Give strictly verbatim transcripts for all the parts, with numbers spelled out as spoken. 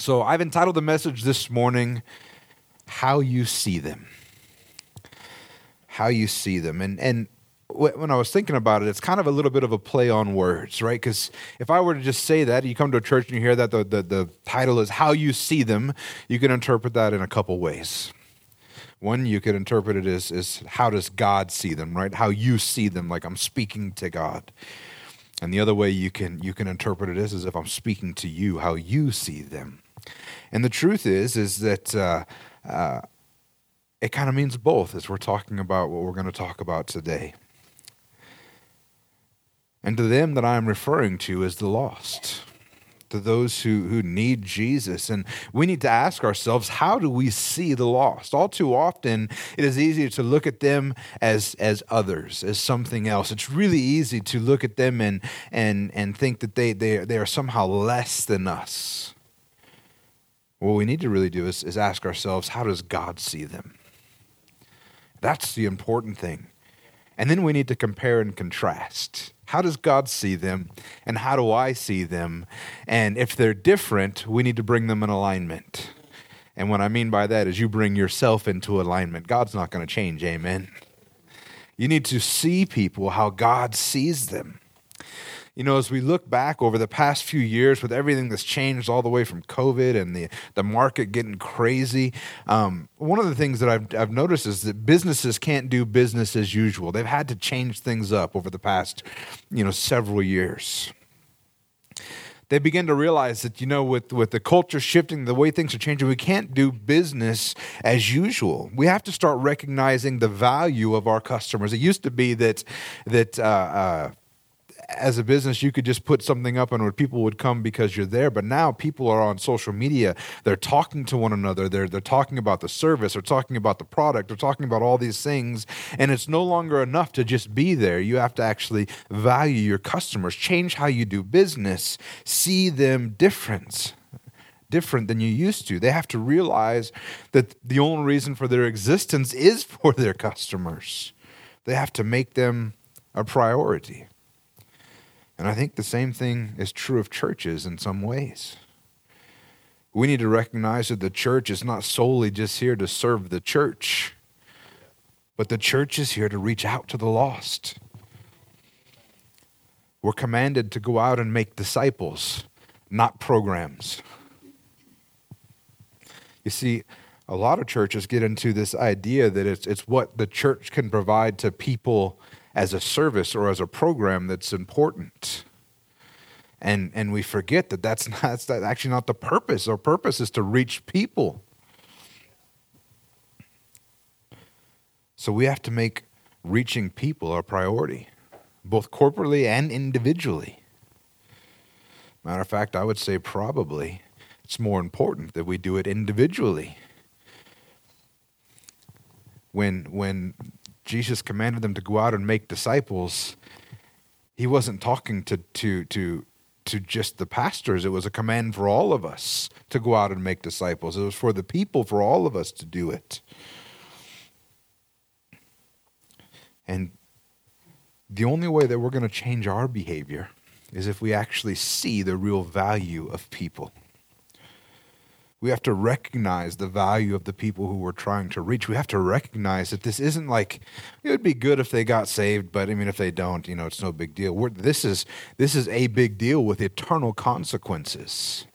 So I've entitled the message this morning, How You See Them. How You See Them. And and when I was thinking about it, it's kind of a little bit of a play on words, right? Because if I were to just say that, you come to a church and you hear that the, the, the title is How You See Them, you can interpret that in a couple ways. One, you could interpret it as, as how does God see them, right? How you see them, like I'm speaking to God. And the other way you can you can interpret it is as if I'm speaking to you, how you see them. And the truth is, is that uh, uh, it kind of means both as we're talking about what we're going to talk about today. And to them that I'm referring to is the lost, to those who, who need Jesus. And we need to ask ourselves, how do we see the lost? All too often, it is easy to look at them as, as others, as something else. It's really easy to look at them and, and, and think that they, they, they are somehow less than us. What we need to really do is, is ask ourselves, how does God see them? That's the important thing. And then we need to compare and contrast. How does God see them, and how do I see them? And if they're different, we need to bring them in alignment. And what I mean by that is you bring yourself into alignment. God's not going to change, amen? You need to see people how God sees them. You know, as we look back over the past few years with everything that's changed all the way from COVID and the, the market getting crazy, um, one of the things that I've, I've noticed is that businesses can't do business as usual. They've had to change things up over the past, you know, several years. They begin to realize that, you know, with, with the culture shifting, the way things are changing, we can't do business as usual. We have to start recognizing the value of our customers. It used to be that that uh, uh, as a business, you could just put something up and people would come because you're there. But now people are on social media. They're talking to one another. They're they're talking about the service. They're talking about the product. They're talking about all these things. And it's no longer enough to just be there. You have to actually value your customers, change how you do business, see them different, different than you used to. They have to realize that the only reason for their existence is for their customers. They have to make them a priority. And I think the same thing is true of churches in some ways. We need to recognize that the church is not solely just here to serve the church, but the church is here to reach out to the lost. We're commanded to go out and make disciples, not programs. You see, a lot of churches get into this idea that it's it's what the church can provide to people as a service or as a program that's important. And and we forget that that's, not, that's actually not the purpose. Our purpose is to reach people. So we have to make reaching people our priority, both corporately and individually. Matter of fact, I would say probably it's more important that we do it individually. When when Jesus commanded them to go out and make disciples, he wasn't talking to, to, to, to just the pastors. It was a command for all of us to go out and make disciples. It was for the people, for all of us to do it. And the only way that we're going to change our behavior is if we actually see the real value of people. We have to recognize the value of the people who we're trying to reach. We have to recognize that this isn't like, it would be good if they got saved, but I mean, if they don't, you know, it's no big deal. We're, this is this is a big deal with eternal consequences.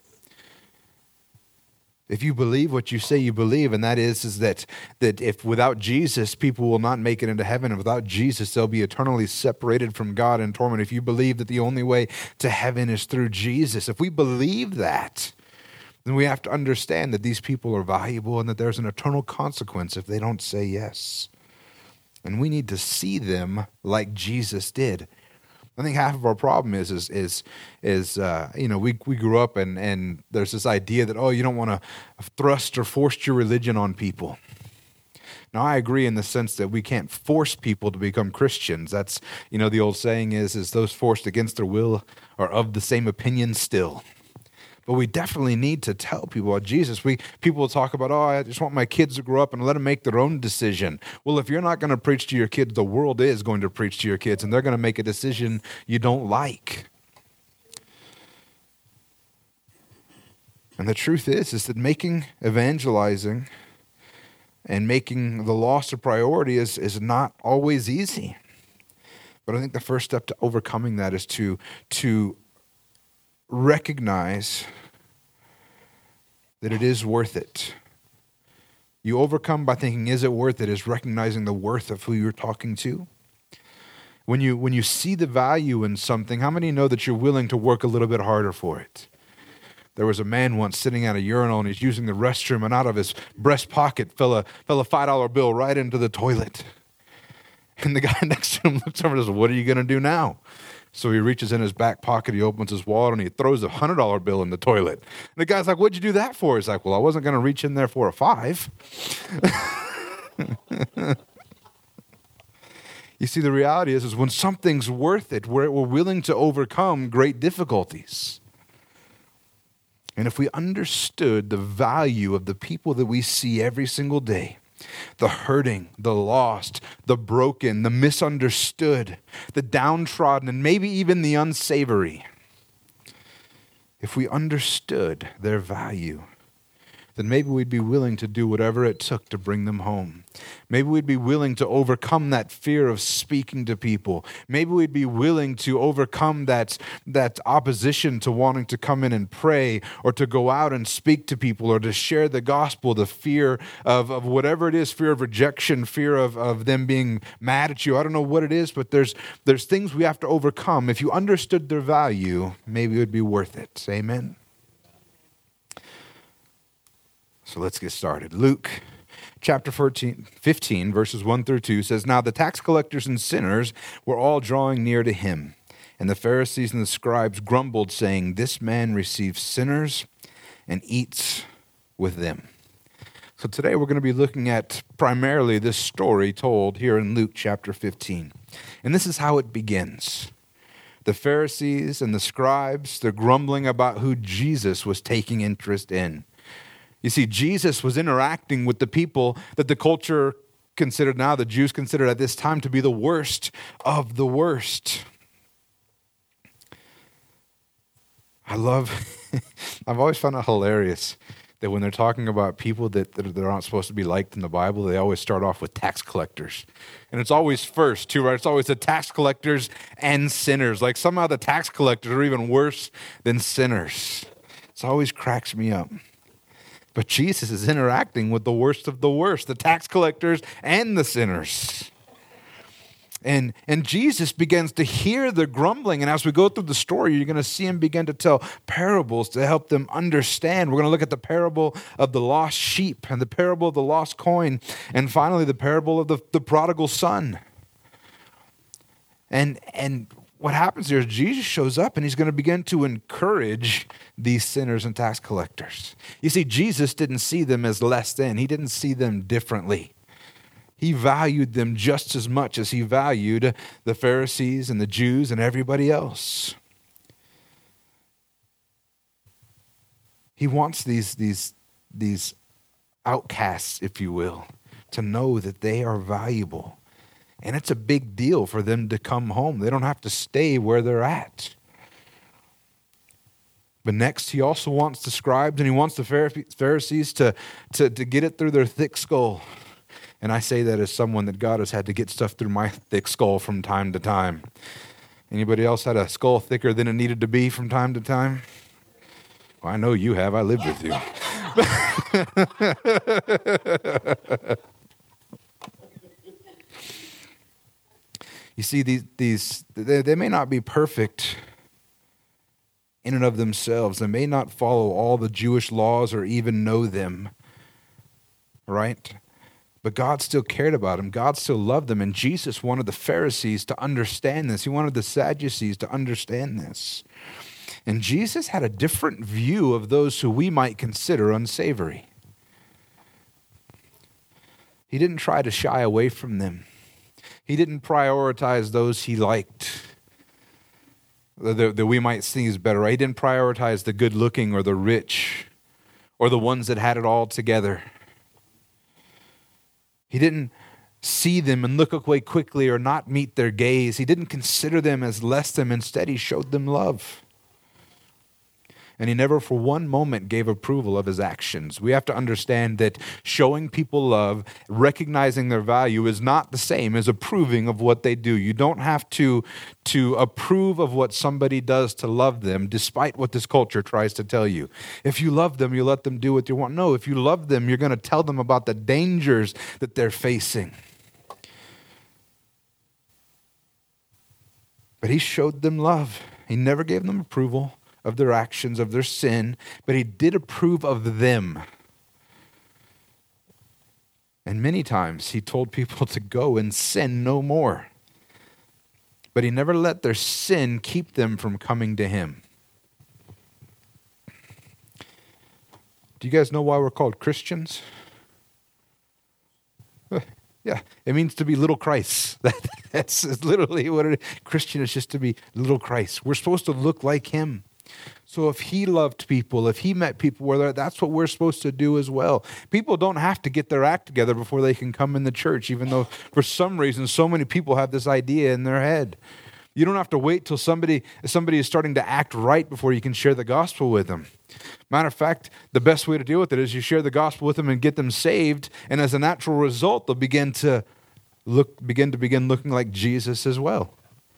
If you believe what you say you believe, and that is, is that, that if without Jesus, people will not make it into heaven, and without Jesus, they'll be eternally separated from God in torment. If you believe that the only way to heaven is through Jesus, if we believe that, then we have to understand that these people are valuable and that there's an eternal consequence if they don't say yes. And we need to see them like Jesus did. I think half of our problem is, is, is, is uh, you know, we we grew up and, and there's this idea that, oh, you don't want to thrust or force your religion on people. Now, I agree in the sense that we can't force people to become Christians. That's, you know, the old saying is, is those forced against their will are of the same opinion still. But we definitely need to tell people about Jesus. We people will talk about, oh, I just want my kids to grow up and let them make their own decision. Well, if you're not going to preach to your kids, the world is going to preach to your kids, and they're going to make a decision you don't like. And the truth is, is that making evangelizing and making the lost a priority is, is not always easy. But I think the first step to overcoming that is to, to recognize that it is worth it. You overcome by thinking, is it worth it, is recognizing the worth of who you're talking to. When you, when you see the value in something, how many know that you're willing to work a little bit harder for it? There was a man once sitting at a urinal, and he's using the restroom, and out of his breast pocket fell a, fell a five dollar bill right into the toilet. And the guy next to him looks over and says, what are you going to do now? So he reaches in his back pocket, he opens his wallet, and he throws a one hundred dollar bill in the toilet. And the guy's like, what'd you do that for? He's like, well, I wasn't going to reach in there for a five. You see, the reality is, is when something's worth it, we're, we're willing to overcome great difficulties. And if we understood the value of the people that we see every single day, the hurting, the lost, the broken, the misunderstood, the downtrodden, and maybe even the unsavory, if we understood their value, then maybe we'd be willing to do whatever it took to bring them home. Maybe we'd be willing to overcome that fear of speaking to people. Maybe we'd be willing to overcome that, that opposition to wanting to come in and pray or to go out and speak to people or to share the gospel, the fear of, of whatever it is, fear of rejection, fear of, of them being mad at you. I don't know what it is, but there's, there's things we have to overcome. If you understood their value, maybe it would be worth it. Amen? So let's get started. Luke chapter fourteen, fifteen, verses one through two says, now the tax collectors and sinners were all drawing near to him. And the Pharisees and the scribes grumbled, saying, this man receives sinners and eats with them. So today we're going to be looking at primarily this story told here in Luke chapter fifteen. And this is how it begins. The Pharisees and the scribes, they're grumbling about who Jesus was taking interest in. You see, Jesus was interacting with the people that the culture considered now, the Jews considered at this time to be the worst of the worst. I love, I've always found it hilarious that when they're talking about people that, that they're not supposed to be liked in the Bible, they always start off with tax collectors. And it's always first, too, right? It's always the tax collectors and sinners. Like somehow the tax collectors are even worse than sinners. It always cracks me up. But Jesus is interacting with the worst of the worst, the tax collectors and the sinners. And, and Jesus begins to hear the grumbling. And as we go through the story, you're going to see him begin to tell parables to help them understand. We're going to look at the parable of the lost sheep and the parable of the lost coin. And finally, the parable of the, the prodigal son. And, and what happens here is Jesus shows up and he's going to begin to encourage these sinners and tax collectors. You see, Jesus didn't see them as less than. He didn't see them differently. He valued them just as much as he valued the Pharisees and the Jews and everybody else. He wants these, these, these outcasts, if you will, to know that they are valuable. And it's a big deal for them to come home. They don't have to stay where they're at. But next, he also wants the scribes and he wants the Pharisees to, to, to get it through their thick skull. And I say that as someone that God has had to get stuff through my thick skull from time to time. Anybody else had a skull thicker than it needed to be from time to time? Well, I know you have. I lived with you. You see, these, these they, they may not be perfect in and of themselves. They may not follow all the Jewish laws or even know them, right? But God still cared about them. God still loved them. And Jesus wanted the Pharisees to understand this. He wanted the Sadducees to understand this. And Jesus had a different view of those who we might consider unsavory. He didn't try to shy away from them. He didn't prioritize those he liked, that, that we might see as better. He didn't prioritize the good-looking or the rich or the ones that had it all together. He didn't see them and look away quickly or not meet their gaze. He didn't consider them as less than. Instead, he showed them love. And he never for one moment gave approval of his actions. We have to understand that showing people love, recognizing their value is not the same as approving of what they do. You don't have to, to approve of what somebody does to love them, despite what this culture tries to tell you. If you love them, you let them do what you want. No, if you love them, you're going to tell them about the dangers that they're facing. But he showed them love. He never gave them approval of their actions, of their sin, but he did approve of them. And many times he told people to go and sin no more. But he never let their sin keep them from coming to him. Do you guys know why we're called Christians? Yeah, it means to be little Christ. That, that's literally what it is. Christian is just to be little Christ. We're supposed to look like him. So if he loved people, if he met people where they're, that's what we're supposed to do as well. People don't have to get their act together before they can come in the church, even though for some reason so many people have this idea in their head. You don't have to wait till somebody somebody is starting to act right before you can share the gospel with them. Matter of fact, the best way to deal with it is you share the gospel with them and get them saved, and as a natural result, they'll begin to look begin to begin looking like Jesus as well.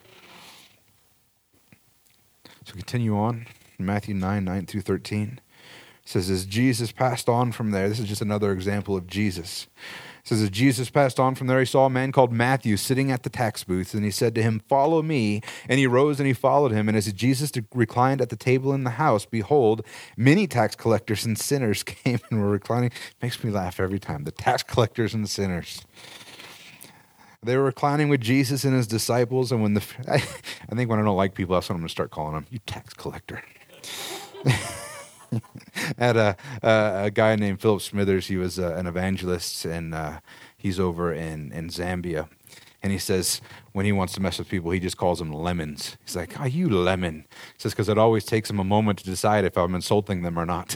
So continue on. Matthew nine, nine through thirteen. It says, as Jesus passed on from there, this is just another example of Jesus. It says, as Jesus passed on from there, he saw a man called Matthew sitting at the tax booth, and he said to him, follow me. And he rose and he followed him. And as Jesus reclined at the table in the house, behold, many tax collectors and sinners came and were reclining. It makes me laugh every time. The tax collectors and sinners. They were reclining with Jesus and his disciples. And when the, I, I think when I don't like people, that's what I'm going to start calling them. You tax collector. Had a, a a guy named Philip Smithers. He was uh, an evangelist, and uh, he's over in, in Zambia. And he says when he wants to mess with people, he just calls them lemons. He's like, oh, you lemon. He says, because it always takes him a moment to decide if I'm insulting them or not.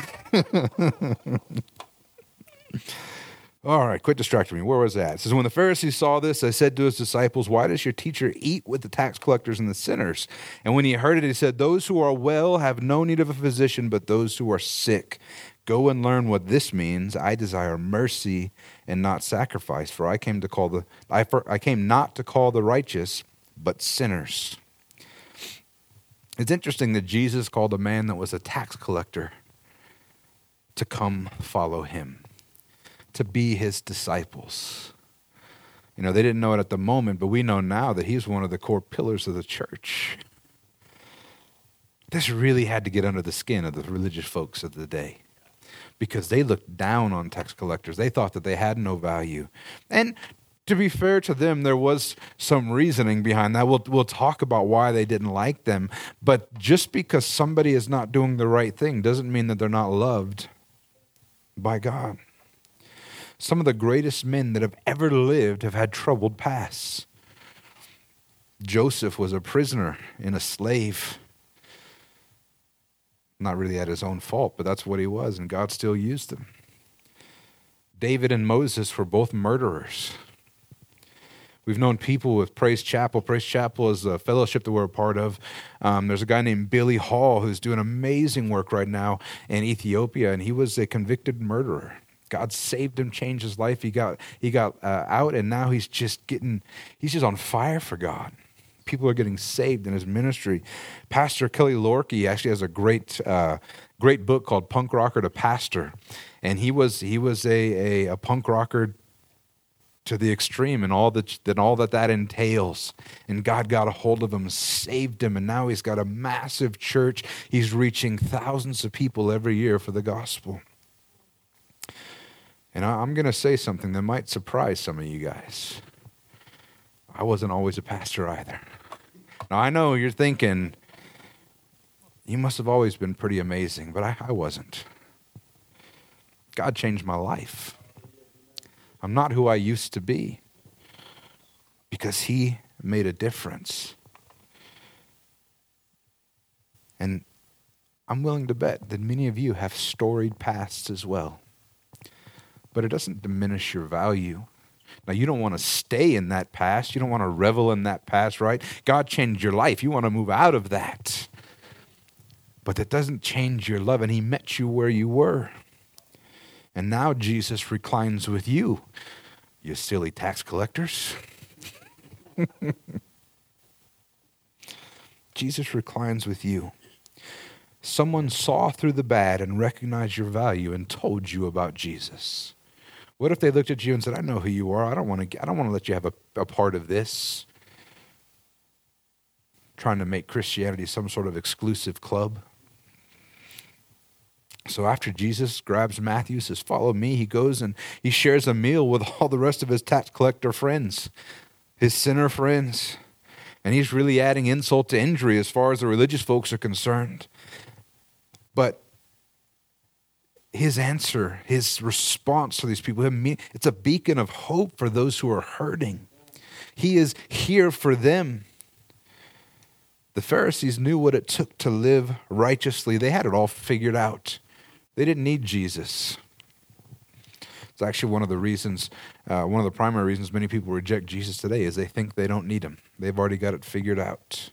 All right, quit distracting me. Where was that? It says, when the Pharisees saw this, they said to his disciples, why does your teacher eat with the tax collectors and the sinners? And when he heard it, he said, those who are well have no need of a physician, but those who are sick. Go and learn what this means. I desire mercy and not sacrifice, for I came to call the I, for, I came not to call the righteous, but sinners. It's interesting that Jesus called a man that was a tax collector to come follow him, to be his disciples. You know, they didn't know it at the moment, but we know now that he's one of the core pillars of the church. This really had to get under the skin of the religious folks of the day, because they looked down on tax collectors. They thought that they had no value. And to be fair to them, there was some reasoning behind that. We'll, we'll talk about why they didn't like them. But just because somebody is not doing the right thing doesn't mean that they're not loved by God. Some of the greatest men that have ever lived have had troubled pasts. Joseph was a prisoner and a slave. Not really at his own fault, but that's what he was, and God still used him. David and Moses were both murderers. We've known people with Praise Chapel. Praise Chapel is a fellowship that we're a part of. Um, there's a guy named Billy Hall who's doing amazing work right now in Ethiopia, and he was a convicted murderer. God saved him, changed his life. He got he got uh, out, and now he's just getting, he's just on fire for God. People are getting saved in his ministry. Pastor Kelly Lorke actually has a great uh, great book called Punk Rocker to Pastor, and he was he was a a, a punk rocker to the extreme, and all that that all that that entails. And God got a hold of him, saved him, and now he's got a massive church. He's reaching thousands of people every year for the gospel. And I'm going to say something that might surprise some of you guys. I wasn't always a pastor either. Now, I know you're thinking, you must have always been pretty amazing, but I, I wasn't. God changed my life. I'm not who I used to be because he made a difference. And I'm willing to bet that many of you have storied pasts as well. But it doesn't diminish your value. Now, you don't want to stay in that past. You don't want to revel in that past, right? God changed your life. You want to move out of that. But that doesn't change your love, and he met you where you were. And now Jesus reclines with you, you silly tax collectors. Jesus reclines with you. Someone saw through the bad and recognized your value and told you about Jesus. What if they looked at you and said, I know who you are. I don't want to I don't want to let you have a, a part of this. Trying to make Christianity some sort of exclusive club. So after Jesus grabs Matthew, says, follow me, he goes and he shares a meal with all the rest of his tax collector friends, his sinner friends. And he's really adding insult to injury as far as the religious folks are concerned. But his answer, his response to these people, it's a beacon of hope for those who are hurting. He is here for them. The Pharisees knew what it took to live righteously. They had it all figured out. They didn't need Jesus. It's actually one of the reasons, uh, one of the primary reasons many people reject Jesus today is they think they don't need him. They've already got it figured out.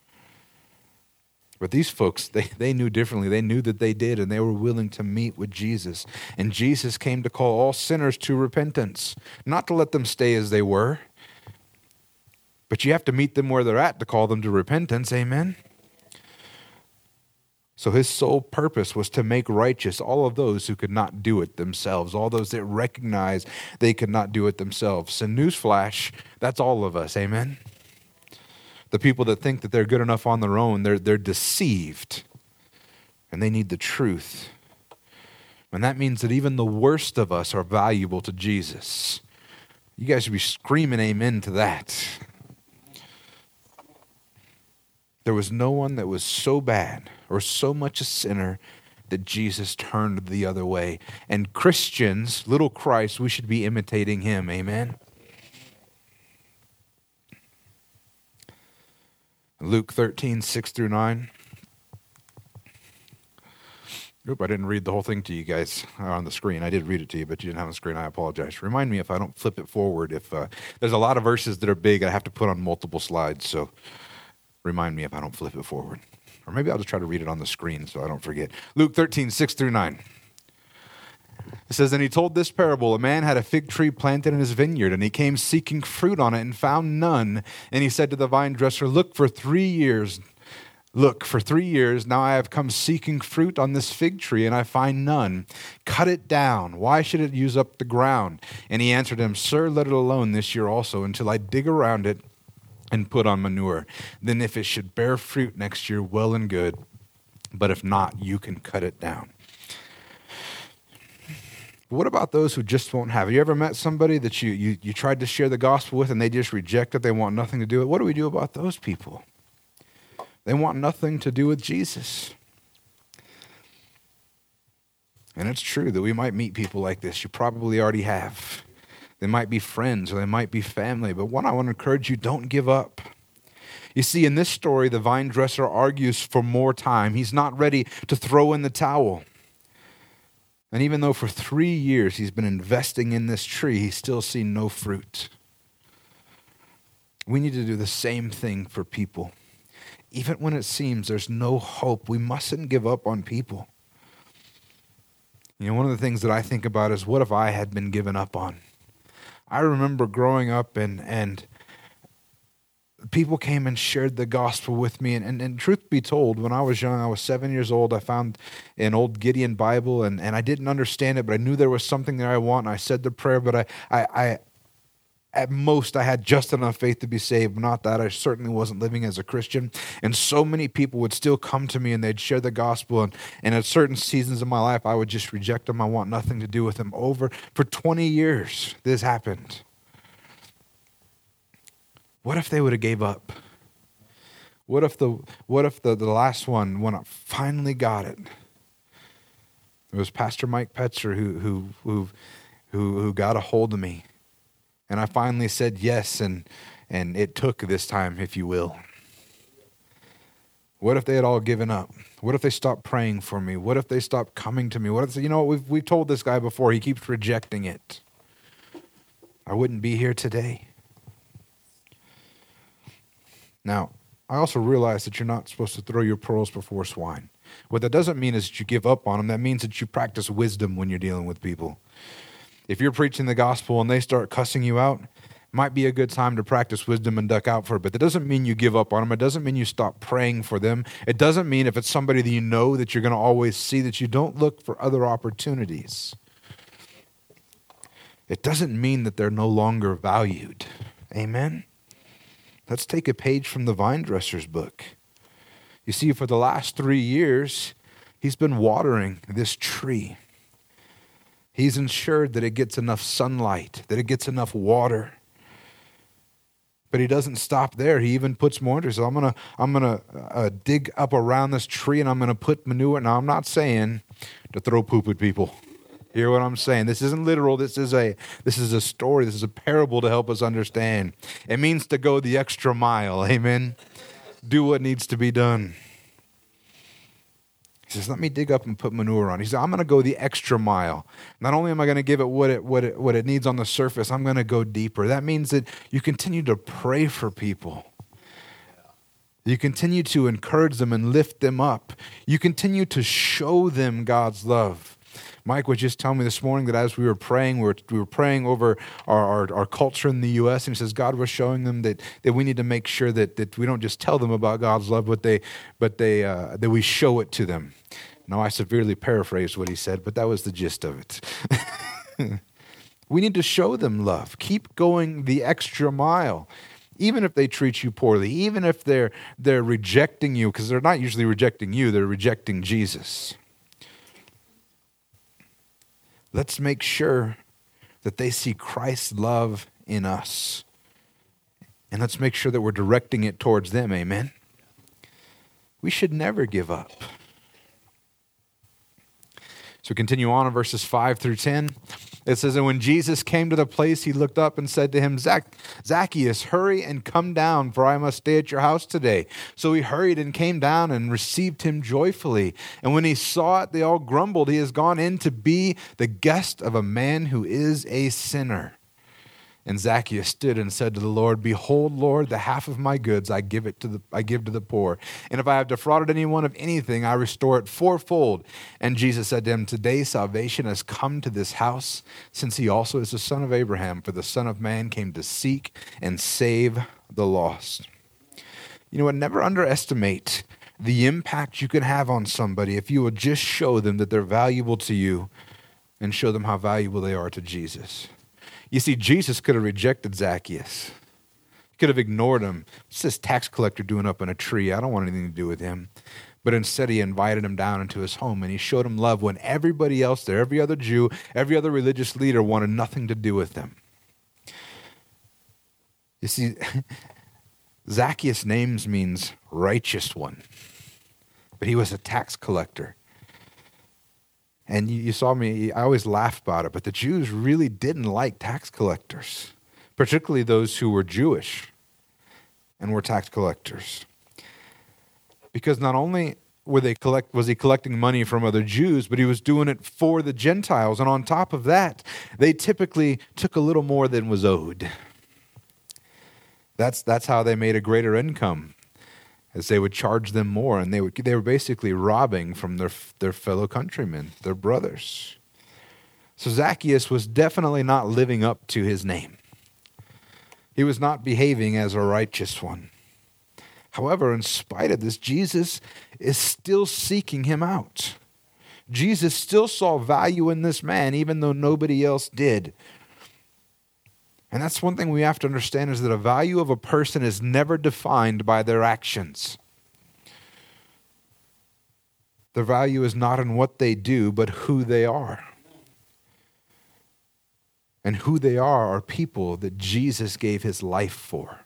But these folks, they, they knew differently. They knew that they did, and they were willing to meet with Jesus. And Jesus came to call all sinners to repentance, not to let them stay as they were. But you have to meet them where they're at to call them to repentance, amen? So his sole purpose was to make righteous all of those who could not do it themselves, all those that recognize they could not do it themselves. And newsflash, that's all of us, amen? The people that think that they're good enough on their own, they're, they're deceived, and they need the truth. And that means that even the worst of us are valuable to Jesus. You guys should be screaming amen to that. There was no one that was so bad or so much a sinner that Jesus turned the other way. And Christians, little Christ, we should be imitating him. Amen? Luke thirteen, six through nine. Oop, I didn't read the whole thing to you guys on the screen. I did read it to you, but you didn't have a screen. I apologize. Remind me if I don't flip it forward. If uh, there's a lot of verses that are big, I have to put on multiple slides, so remind me if I don't flip it forward. Or maybe I'll just try to read it on the screen so I don't forget. Luke thirteen, six through nine. It says, and he told this parable, a man had a fig tree planted in his vineyard, and he came seeking fruit on it and found none. And he said to the vine dresser, look for three years. Look, for three years now I have come seeking fruit on this fig tree, and I find none. Cut it down. Why should it use up the ground? And he answered him, sir, let it alone this year also, until I dig around it and put on manure. Then if it should bear fruit next year, well and good. But if not, you can cut it down. What about those who just won't have it? You ever met somebody that you, you, you tried to share the gospel with and they just reject it? They want nothing to do with it. What do we do about those people? They want nothing to do with Jesus. And it's true that we might meet people like this. You probably already have. They might be friends or they might be family. But what I want to encourage you, don't give up. You see, in this story, the vine dresser argues for more time. He's not ready to throw in the towel. And even though for three years he's been investing in this tree, he's still seen no fruit. We need to do the same thing for people. Even when it seems there's no hope, we mustn't give up on people. You know, one of the things that I think about is, what if I had been given up on? I remember growing up and and people came and shared the gospel with me. And, and, and truth be told, when I was young, I was seven years old, I found an old Gideon Bible, and, and I didn't understand it, but I knew there was something there I want, and I said the prayer, but I, I, I at most, I had just enough faith to be saved. Not that. I certainly wasn't living as a Christian. And so many people would still come to me and they'd share the gospel. And, and at certain seasons of my life, I would just reject them. I want nothing to do with them. Over for twenty years, this happened. What if they would have gave up? What if the what if the, the last one, when I finally got it, it was Pastor Mike Petzer who who who who, who got a hold of me. And I finally said yes, and and it took this time, if you will. What if they had all given up? What if they stopped praying for me? What if they stopped coming to me? What if they, you know, we've we've told this guy before, he keeps rejecting it. I wouldn't be here today. Now, I also realize that you're not supposed to throw your pearls before swine. What that doesn't mean is that you give up on them. That means that you practice wisdom when you're dealing with people. If you're preaching the gospel and they start cussing you out, it might be a good time to practice wisdom and duck out for it. But that doesn't mean you give up on them. It doesn't mean you stop praying for them. It doesn't mean if it's somebody that you know that you're going to always see that you don't look for other opportunities. It doesn't mean that they're no longer valued. Amen? Let's take a page from the vine dresser's book. You see, for the last three years, he's been watering this tree. He's ensured that it gets enough sunlight, that it gets enough water. But he doesn't stop there. He even puts more into it. So I'm going to I'm gonna, uh, dig up around this tree and I'm going to put manure. Now, I'm not saying to throw poop at people. Hear what I'm saying? This isn't literal. This is a this is a story. This is a parable to help us understand. It means to go the extra mile. Amen. Do what needs to be done. He says, let me dig up and put manure on. He says, I'm going to go the extra mile. Not only am I going to give it what it what it what it needs on the surface, I'm going to go deeper. That means that you continue to pray for people. You continue to encourage them and lift them up. You continue to show them God's love. Mike was just telling me this morning that as we were praying, we were, we were praying over our, our, our culture in the U S, and he says God was showing them that, that we need to make sure that, that we don't just tell them about God's love, but they but they uh, that we show it to them. Now, I severely paraphrased what he said, but that was the gist of it. We need to show them love. Keep going the extra mile. Even if they treat you poorly, even if they're they're rejecting you, because they're not usually rejecting you, they're rejecting Jesus. Let's make sure that they see Christ's love in us. And let's make sure that we're directing it towards them, amen? We should never give up. So continue on in verses five through ten. It says, and when Jesus came to the place, he looked up and said to him, Zac- Zacchaeus, hurry and come down, for I must stay at your house today. So he hurried and came down and received him joyfully. And when he saw it, they all grumbled, he has gone in to be the guest of a man who is a sinner. And Zacchaeus stood and said to the Lord, behold, Lord, the half of my goods I give it to the I give to the poor. And if I have defrauded anyone of anything, I restore it fourfold. And Jesus said to him, today salvation has come to this house, since he also is the son of Abraham. For the Son of Man came to seek and save the lost. You know what? Never underestimate the impact you can have on somebody if you will just show them that they're valuable to you and show them how valuable they are to Jesus. You see, Jesus could have rejected Zacchaeus. He could have ignored him. What's this tax collector doing up in a tree? I don't want anything to do with him. But instead, he invited him down into his home, and he showed him love when everybody else there, every other Jew, every other religious leader wanted nothing to do with him. You see, Zacchaeus' name means righteous one, but he was a tax collector. And you, you saw me, I always laugh about it, but the Jews really didn't like tax collectors, particularly those who were Jewish and were tax collectors. Because not only were they collect, was he collecting money from other Jews, but he was doing it for the Gentiles. And on top of that, they typically took a little more than was owed. That's, that's how they made a greater income, as they would charge them more, and they would they were basically robbing from their their fellow countrymen, their brothers. So Zacchaeus was definitely not living up to his name. He was not behaving as a righteous one. However, in spite of this, Jesus is still seeking him out. Jesus still saw value in this man, even though nobody else did. And that's one thing we have to understand, is that a value of a person is never defined by their actions. Their value is not in what they do, but who they are. And who they are are people that Jesus gave his life for.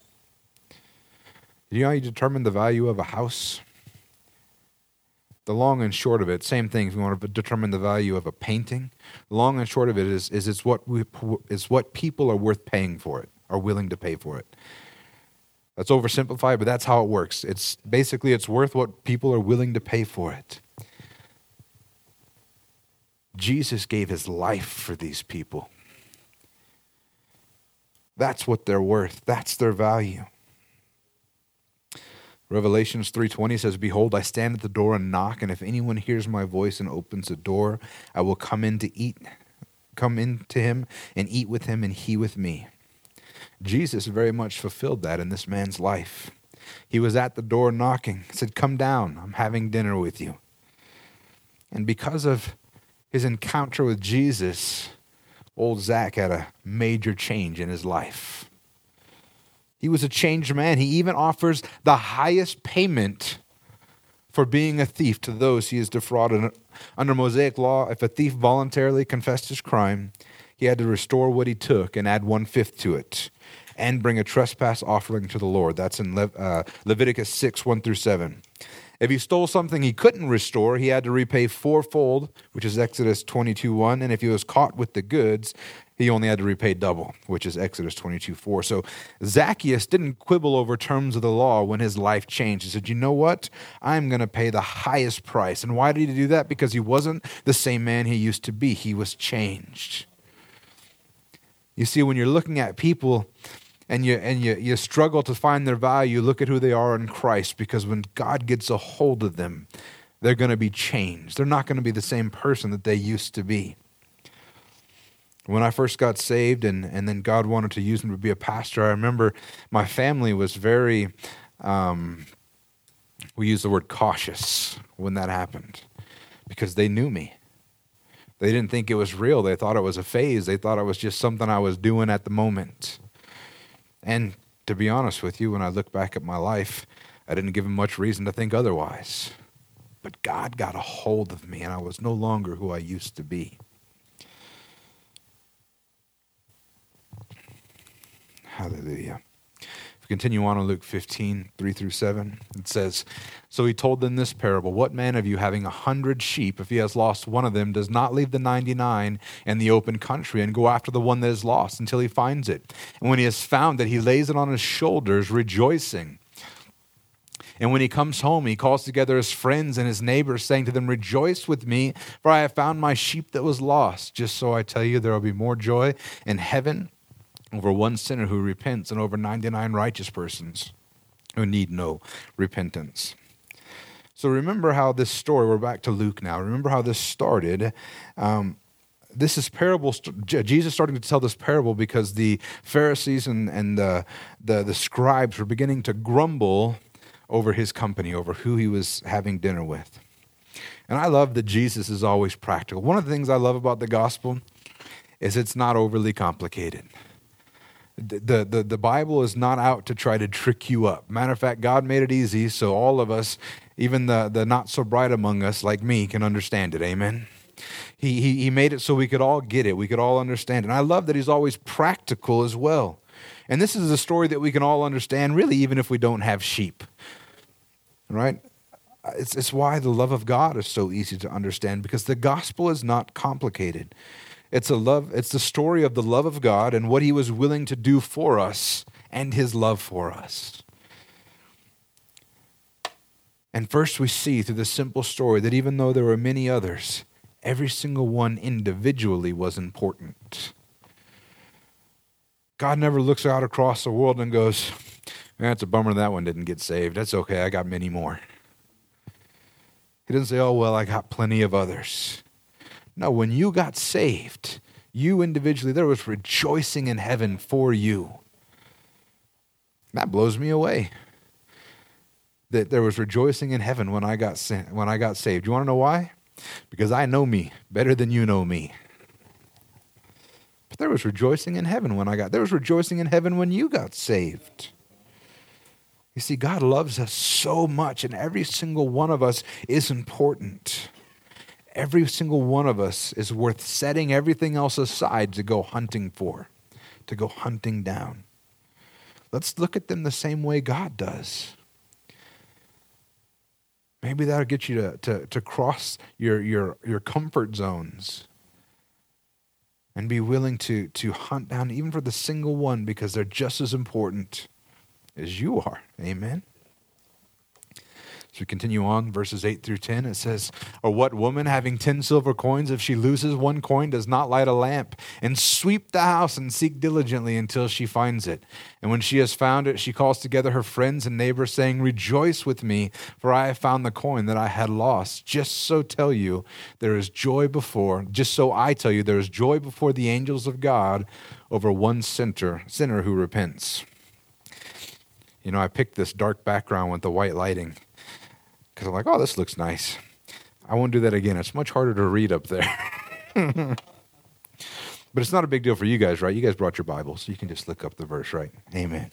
Do you know how you determine the value of a house? The long and short of it, same thing. If you want to determine the value of a painting, the long and short of it is, is it's what we, it's what people are worth paying for it, are willing to pay for it. That's oversimplified, but that's how it works. It's basically it's worth what people are willing to pay for it. Jesus gave his life for these people. That's what they're worth. That's their value. Revelations three twenty says, "Behold, I stand at the door and knock, and if anyone hears my voice and opens the door, I will come in to eat, come into him and eat with him and he with me." Jesus very much fulfilled that in this man's life. He was at the door knocking, said, "Come down, I'm having dinner with you." And because of his encounter with Jesus, old Zach had a major change in his life. He was a changed man. He even offers the highest payment for being a thief to those he has defrauded. Under Mosaic law, if a thief voluntarily confessed his crime, he had to restore what he took and add one-fifth to it and bring a trespass offering to the Lord. That's in Le- uh, Leviticus six, one through seven. If he stole something he couldn't restore, he had to repay fourfold, which is Exodus twenty-two, one. And if he was caught with the goods, he only had to repay double, which is Exodus twenty-two, four. So Zacchaeus didn't quibble over terms of the law when his life changed. He said, "You know what? I'm going to pay the highest price." And why did he do that? Because he wasn't the same man he used to be. He was changed. You see, when you're looking at people and you and you, you struggle to find their value, look at who they are in Christ, because when God gets a hold of them, they're going to be changed. They're not going to be the same person that they used to be. When I first got saved and, and then God wanted to use me to be a pastor, I remember my family was very, um, we use the word cautious when that happened, because they knew me. They didn't think it was real. They thought it was a phase. They thought it was just something I was doing at the moment. And to be honest with you, when I look back at my life, I didn't give him much reason to think otherwise. But God got a hold of me, and I was no longer who I used to be. Hallelujah. If we continue on in Luke fifteen, three through seven, it says, "So he told them this parable. What man of you, having a hundred sheep, if he has lost one of them, does not leave the ninety-nine in the open country and go after the one that is lost until he finds it? And when he has found it, he lays it on his shoulders, rejoicing. And when he comes home, he calls together his friends and his neighbors, saying to them, 'Rejoice with me, for I have found my sheep that was lost.' Just so I tell you, there will be more joy in heaven over one sinner who repents and over ninety-nine righteous persons who need no repentance." So remember how this story, we're back to Luke now. Remember how this started. Um, this is parable. Jesus starting to tell this parable because the Pharisees and, and the, the, the scribes were beginning to grumble over his company, over who he was having dinner with. And I love that Jesus is always practical. One of the things I love about the gospel is it's not overly complicated. The, the, the Bible is not out to try to trick you up. Matter of fact, God made it easy so all of us, even the, the not so bright among us like me, can understand it. Amen? He, he, he made it so we could all get it. We could all understand it. And I love that he's always practical as well. And this is a story that we can all understand, really, even if we don't have sheep. Right? It's, it's why the love of God is so easy to understand, because the gospel is not complicated. It's a love. It's the story of the love of God and what he was willing to do for us and his love for us. And first we see through this simple story that even though there were many others, every single one individually was important. God never looks out across the world and goes, "That's a bummer that one didn't get saved. That's okay, I got many more." He doesn't say, "Oh, well, I got plenty of others." No, when you got saved, you individually, there was rejoicing in heaven for you. That blows me away. That there was rejoicing in heaven when I got sa- when I got saved. You want to know why? Because I know me better than you know me. But there was rejoicing in heaven when I got, there was rejoicing in heaven when you got saved. You see, God loves us so much, and every single one of us is important. Every single one of us is worth setting everything else aside to go hunting for, to go hunting down. Let's look at them the same way God does. Maybe that'll get you to, to, to cross your, your, your comfort zones and be willing to, to hunt down even for the single one, because they're just as important as you are. Amen? So we continue on, verses eight through ten. It says, or what woman having ten silver coins, if she loses one coin, does not light a lamp and sweep the house and seek diligently until she finds it? And when she has found it, she calls together her friends and neighbors, saying, rejoice with me, for I have found the coin that I had lost. Just so tell you, there is joy before, just so I tell you, there is joy before the angels of God over one sinner, sinner who repents. You know, I picked this dark background with the white lighting because I'm like, oh, this looks nice. I won't do that again. It's much harder to read up there. But it's not a big deal for you guys, right? You guys brought your Bible, so you can just look up the verse, right? Amen.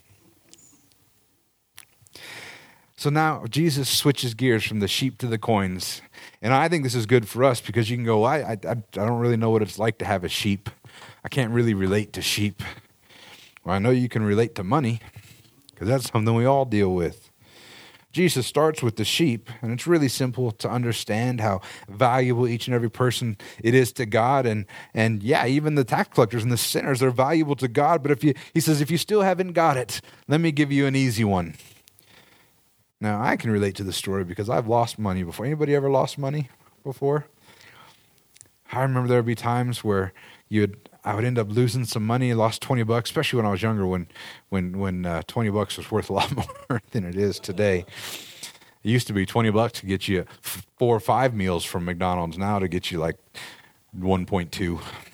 So now Jesus switches gears from the sheep to the coins. And I think this is good for us because you can go, I, I, I don't really know what it's like to have a sheep. I can't really relate to sheep. Well, I know you can relate to money because that's something we all deal with. Jesus starts with the sheep, and it's really simple to understand how valuable each and every person it is to God. And, and yeah, even the tax collectors and the sinners are valuable to God. But if you, he says, if you still haven't got it, let me give you an easy one. Now, I can relate to the story because I've lost money before. Anybody ever lost money before? I remember there would be times where you'd I would end up losing some money, lost twenty bucks, especially when I was younger, when when when uh, twenty bucks was worth a lot more than it is today. It used to be twenty bucks to get you four or five meals from McDonald's. Now to get you like one point two.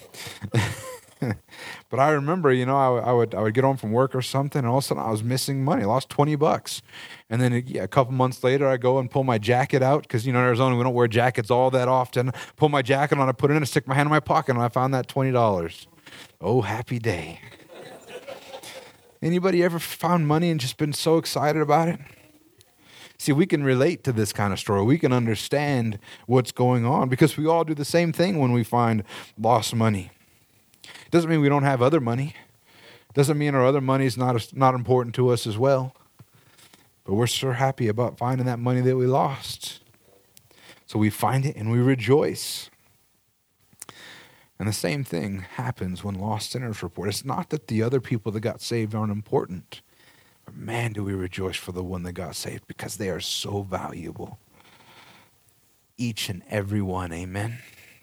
But I remember, you know, I, I would I would get home from work or something, and all of a sudden I was missing money. I lost twenty bucks. And then yeah, a couple months later, I go and pull my jacket out, because, you know, in Arizona, we don't wear jackets all that often. Pull my jacket on, I put it in, and stick my hand in my pocket, and I found that twenty dollars. Oh, happy day. Anybody ever found money and just been so excited about it? See, we can relate to this kind of story. We can understand what's going on, because we all do the same thing when we find lost money. Doesn't mean we don't have other money. Doesn't mean our other money is not, not important to us as well. But we're so happy about finding that money that we lost. So we find it and we rejoice. And the same thing happens when lost sinners report. It's not that the other people that got saved aren't important. But man, do we rejoice for the one that got saved, because they are so valuable. Each and every one, amen.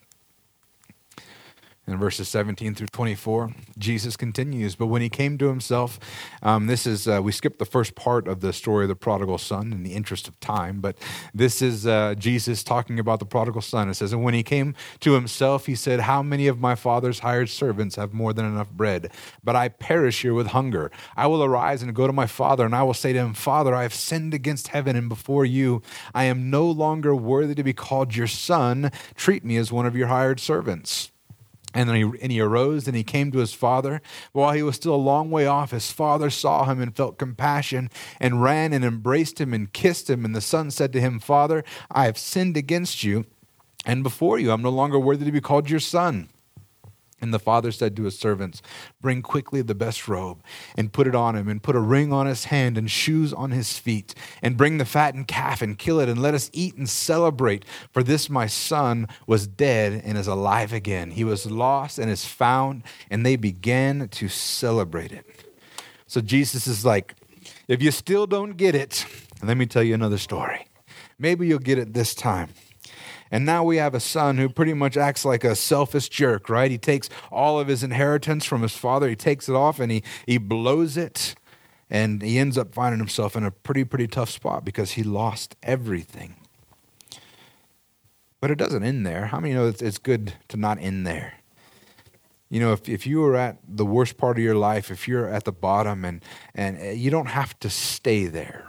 In verses seventeen through twenty-four, Jesus continues. But when he came to himself, um, this is, uh, we skipped the first part of the story of the prodigal son in the interest of time, but this is uh, Jesus talking about the prodigal son. It says, and when he came to himself, he said, how many of my father's hired servants have more than enough bread? But I perish here with hunger. I will arise and go to my father, and I will say to him, Father, I have sinned against heaven and before you. I am no longer worthy to be called your son. Treat me as one of your hired servants. And then he, and he arose and he came to his father. But while he was still a long way off, his father saw him and felt compassion and ran and embraced him and kissed him. And the son said to him, Father, I have sinned against you and before you. I'm no longer worthy to be called your son. And the father said to his servants, bring quickly the best robe and put it on him, and put a ring on his hand and shoes on his feet, and bring the fattened calf and kill it, and let us eat and celebrate. For this my son was dead and is alive again. He was lost and is found, and they began to celebrate it. So Jesus is like, if you still don't get it, let me tell you another story. Maybe you'll get it this time. And now we have a son who pretty much acts like a selfish jerk, right? He takes all of his inheritance from his father. He takes it off and he, he blows it. And he ends up finding himself in a pretty, pretty tough spot because he lost everything. But it doesn't end there. How many know it's, it's good to not end there? You know, if, if you are at the worst part of your life, if you're at the bottom, and, and you don't have to stay there.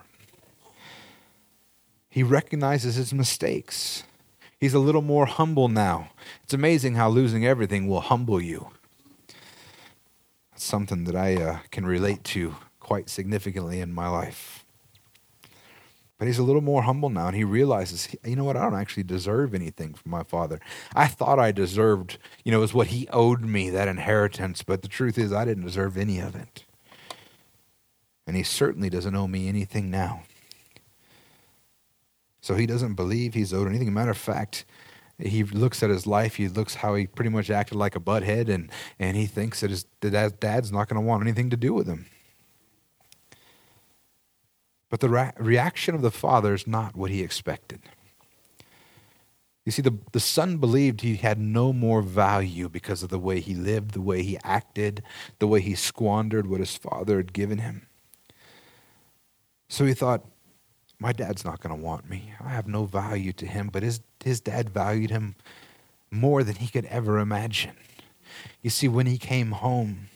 He recognizes his mistakes. He's a little more humble now. It's amazing how losing everything will humble you. It's something that I uh, can relate to quite significantly in my life. But he's a little more humble now, and he realizes, you know what, I don't actually deserve anything from my father. I thought I deserved, you know, it was what he owed me, that inheritance, but the truth is I didn't deserve any of it. And he certainly doesn't owe me anything now. So he doesn't believe he's owed anything. Matter of fact, he looks at his life, he looks how he pretty much acted like a butthead, and, and he thinks that his that dad's not going to want anything to do with him. But the ra- reaction of the father is not what he expected. You see, the, the son believed he had no more value because of the way he lived, the way he acted, the way he squandered what his father had given him. So he thought, my dad's not going to want me. I have no value to him, but his, his dad valued him more than he could ever imagine. You see, when he came home,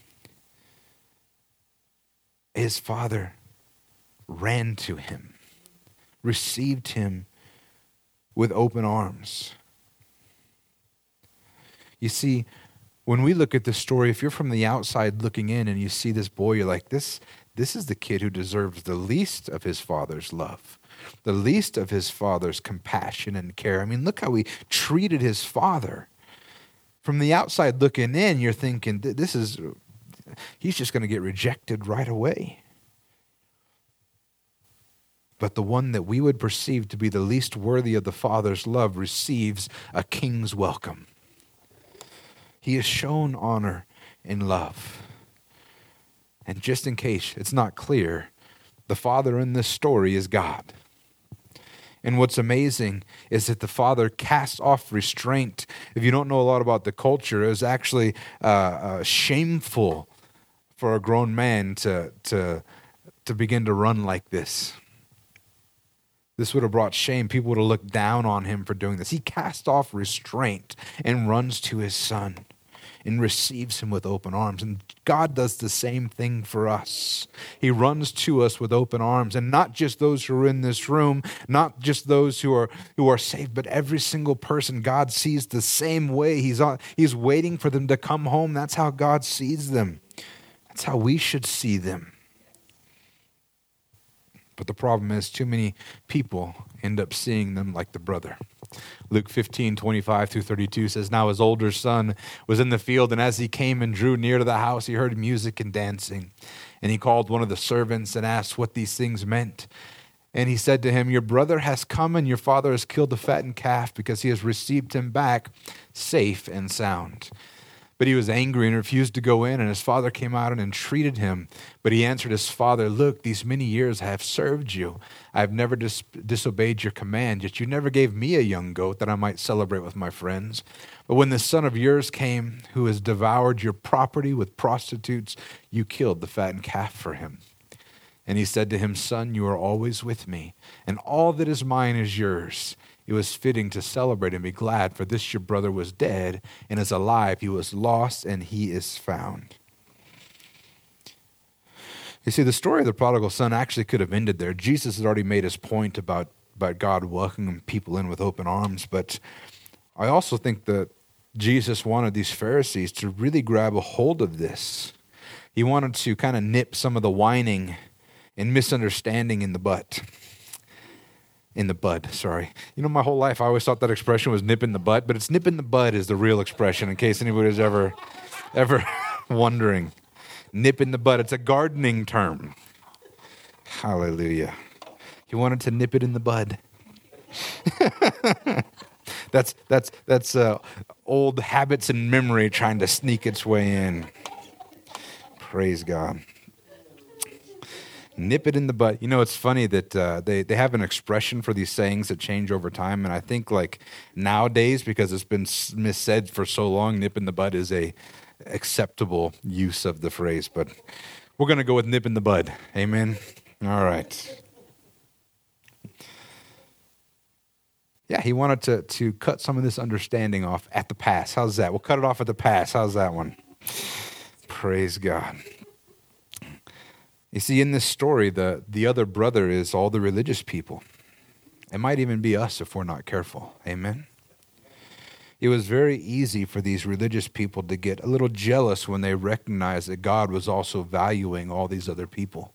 his father ran to him, received him with open arms. You see, when we look at this story, if you're from the outside looking in and you see this boy, you're like, this, this is the kid who deserves the least of his father's love, the least of his father's compassion and care. I mean, look how he treated his father. From the outside looking in, you're thinking, this is, he's just going to get rejected right away. But the one that we would perceive to be the least worthy of the Father's love receives a king's welcome. He is shown honor and love. And just in case it's not clear, the Father in this story is God. And what's amazing is that the father casts off restraint. If you don't know a lot about the culture, it was actually uh, uh, shameful for a grown man to, to, to begin to run like this. This would have brought shame. People would have looked down on him for doing this. He casts off restraint and runs to his son and receives him with open arms. And God does the same thing for us. He runs to us with open arms, and not just those who are in this room, not just those who are who are saved, but every single person God sees the same way. He's on, he's waiting for them to come home. That's how God sees them. That's how we should see them. But the problem is too many people end up seeing them like the brother. Luke fifteen, twenty-five through thirty-two says, now his older son was in the field, and as he came and drew near to the house, he heard music and dancing. And he called one of the servants and asked what these things meant. And he said to him, your brother has come, and your father has killed the fattened calf, because he has received him back safe and sound. But he was angry and refused to go in, and his father came out and entreated him. But he answered his father, look, these many years I have served you. I have never dis- disobeyed your command, yet you never gave me a young goat that I might celebrate with my friends. But when this son of yours came, who has devoured your property with prostitutes, you killed the fattened calf for him. And he said to him, son, you are always with me, and all that is mine is yours. It was fitting to celebrate and be glad, for this your brother was dead and is alive. He was lost and he is found. You see, the story of the prodigal son actually could have ended there. Jesus had already made his point about, about God welcoming people in with open arms, but I also think that Jesus wanted these Pharisees to really grab a hold of this. He wanted to kind of nip some of the whining and misunderstanding in the butt. In the bud, sorry. You know, my whole life I always thought that expression was nip in the butt, but it's nip in the bud is the real expression, in case anybody's ever, ever wondering. Nip in the bud. It's a gardening term. Hallelujah. He wanted to nip it in the bud. that's that's that's uh, old habits and memory trying to sneak its way in. Praise God. Nip it in the butt. You know, it's funny that uh, they, they have an expression for these sayings that change over time. And I think like nowadays, because it's been missaid for so long, nip in the butt is a acceptable use of the phrase. But we're going to go with nip in the bud. Amen. All right. Yeah, he wanted to, to cut some of this understanding off at the pass. How's that? We'll cut it off at the pass. How's that one? Praise God. You see, in this story, the, the other brother is all the religious people. It might even be us if we're not careful. Amen? It was very easy for these religious people to get a little jealous when they recognized that God was also valuing all these other people.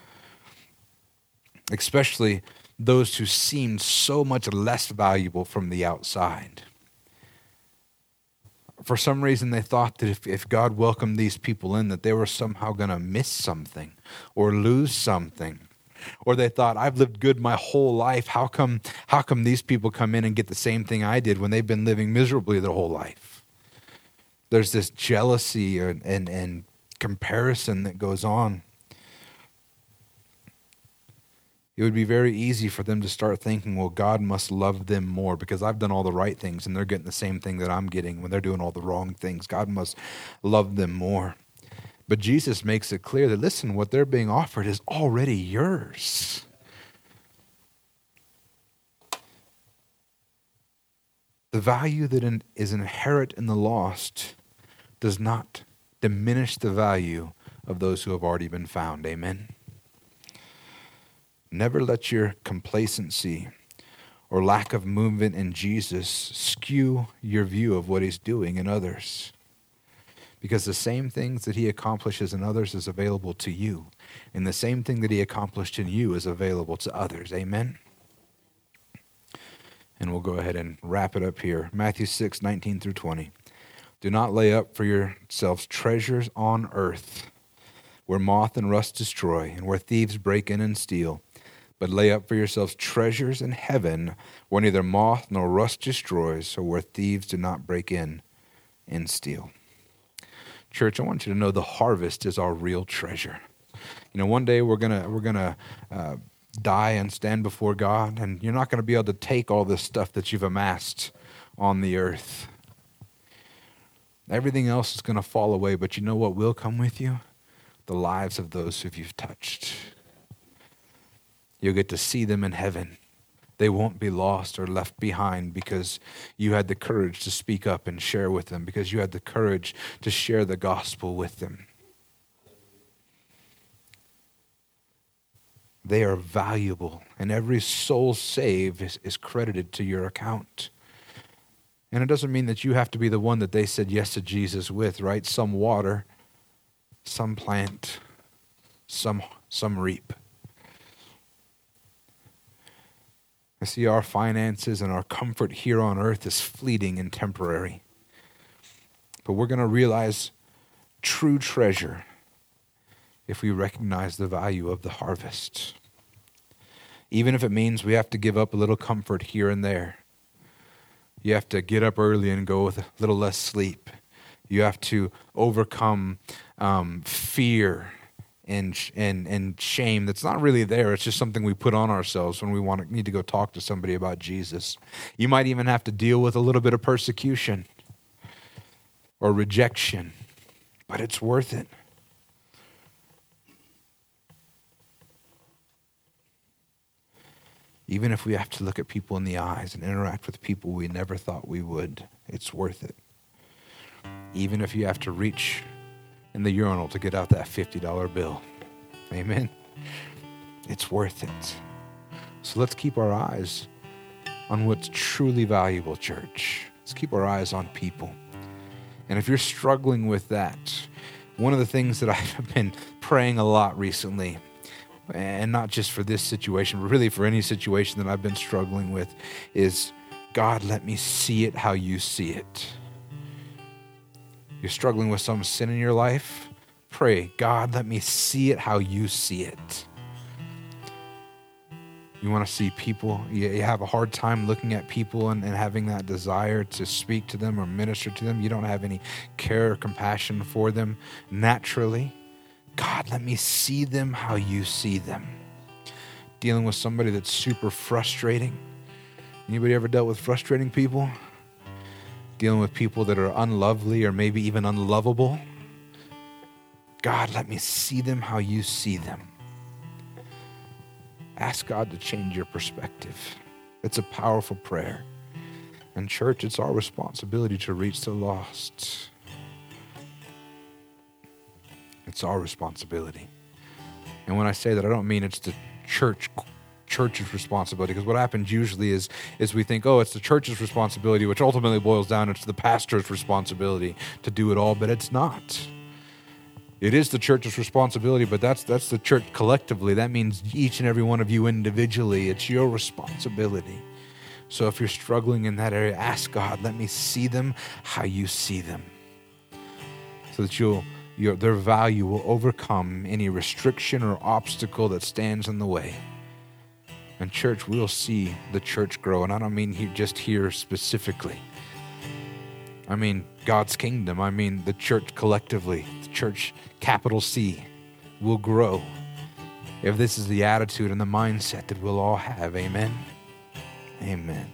Especially those who seemed so much less valuable from the outside. For some reason, they thought that if, if God welcomed these people in, that they were somehow going to miss something or lose something. Or they thought, I've lived good my whole life. How come, how come these people come in and get the same thing I did when they've been living miserably their whole life? There's this jealousy and, and, and comparison that goes on. It would be very easy for them to start thinking, well, God must love them more because I've done all the right things and they're getting the same thing that I'm getting when they're doing all the wrong things. God must love them more. But Jesus makes it clear that, listen, what they're being offered is already yours. The value that is inherent in the lost does not diminish the value of those who have already been found. Amen. Never let your complacency or lack of movement in Jesus skew your view of what he's doing in others. Because the same things that he accomplishes in others is available to you. And the same thing that he accomplished in you is available to others. Amen? And we'll go ahead and wrap it up here. Matthew six, nineteen through twenty. Do not lay up for yourselves treasures on earth, where moth and rust destroy, and where thieves break in and steal. But lay up for yourselves treasures in heaven, where neither moth nor rust destroys, or where thieves do not break in and steal. Church, I want you to know the harvest is our real treasure. You know, one day we're gonna we're gonna uh, die and stand before God, and you're not gonna be able to take all this stuff that you've amassed on the earth. Everything else is gonna fall away, but you know what will come with you? The lives of those who you've touched. You'll get to see them in heaven. They won't be lost or left behind because you had the courage to speak up and share with them, because you had the courage to share the gospel with them. They are valuable, and every soul saved is, is credited to your account. And it doesn't mean that you have to be the one that they said yes to Jesus with, right? Some water, some plant, some some reap. I see our finances and our comfort here on earth is fleeting and temporary. But we're going to realize true treasure if we recognize the value of the harvest. Even if it means we have to give up a little comfort here and there. You have to get up early and go with a little less sleep. You have to overcome um, fear and and and shame that's not really there. It's just something we put on ourselves when we want to need to go talk to somebody about Jesus. You might even have to deal with a little bit of persecution or rejection, but it's worth it. Even if we have to look at people in the eyes and interact with people we never thought we would, it's worth it. Even if you have to reach in the urinal to get out that fifty dollar bill. Amen? It's worth it. So let's keep our eyes on what's truly valuable, church. Let's keep our eyes on people. And if you're struggling with that, one of the things that I've been praying a lot recently, and not just for this situation, but really for any situation that I've been struggling with, is, God, let me see it how you see it. You're struggling with some sin in your life? Pray, God, let me see it how you see it. You want to see people, you have a hard time looking at people and, and having that desire to speak to them or minister to them. You don't have any care or compassion for them naturally. God, let me see them how you see them. Dealing with somebody that's super frustrating. Anybody ever dealt with frustrating people? Dealing with people that are unlovely or maybe even unlovable. God, let me see them how you see them. Ask God to change your perspective. It's a powerful prayer. And church, it's our responsibility to reach the lost. It's our responsibility. And when I say that, I don't mean it's the church church's responsibility, because what happens usually is is we think, oh, it's the church's responsibility, which ultimately boils down to the pastor's responsibility to do it all, but it's not. It is the church's responsibility, but that's that's the church collectively. That means each and every one of you individually. It's your responsibility. So if you're struggling in that area, ask God, let me see them how you see them, so that you'll your their value will overcome any restriction or obstacle that stands in the way. And church, we'll see the church grow. And I don't mean here, just here specifically. I mean God's kingdom. I mean the church collectively. The church, capital C, will grow if this is the attitude and the mindset that we'll all have. Amen. Amen.